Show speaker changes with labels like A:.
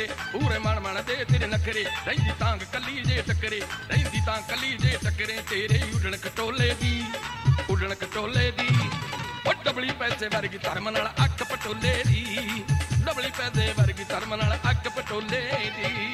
A: ਟੱਕਰੇ ਪੂਰੇ ਮਨ ਦੇ ਤੇਰੇ ਨਖਰੇ ਰਹਿੰਦੀ ਤਾਂਗ ਕੱਲੀ ਜੇ ਟੱਕਰੇ ਰਹਿੰਦੀ ਤਾਂ ਕੱਲੀ ਜੇ ਟੱਕਰੇ ਤੇਰੇ ਉੱਡਣ ਕਟੋਲੇ ਦੀ ਉਹ ਡਬਲੀ ਪੈਸੇ ਵਰਗੀ ਧਰਮ ਨਾਲ ਅੱਖ ਪਟੋਲੇ ਦੀ ਡਬਲੀ ਪੈਸੇ ਵਰਗੀ ਧਰਮ ਨਾਲ ਅੱਖ ਪਟੋਲੇ ਦੀ